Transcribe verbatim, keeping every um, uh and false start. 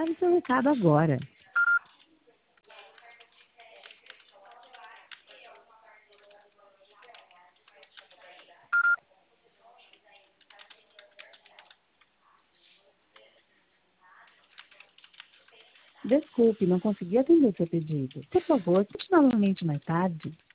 Grave seu recado agora. Desculpe, não consegui atender seu pedido. Por favor, tente novamente mais tarde.